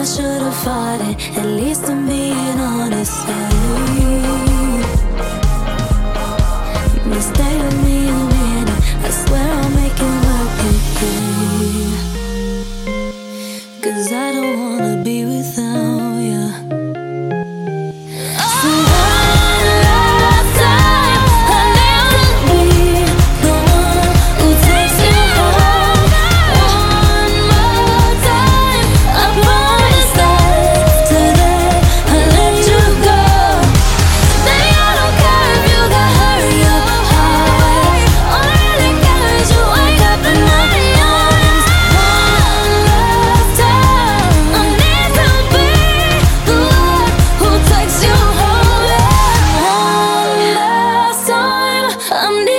should've fought it. At least I'm being honest. Just stay with me a minute. I swear I'll make it work again. 'Cause I don't wanna be without you. So one last time, I need to be the one who takes you home. One more time, I promise that today I'll let you go. Baby, I don't care if you got hurt your heart. All I really care is you wake up in my arms. One last time, I need to be the one who takes you home. One last time, I'm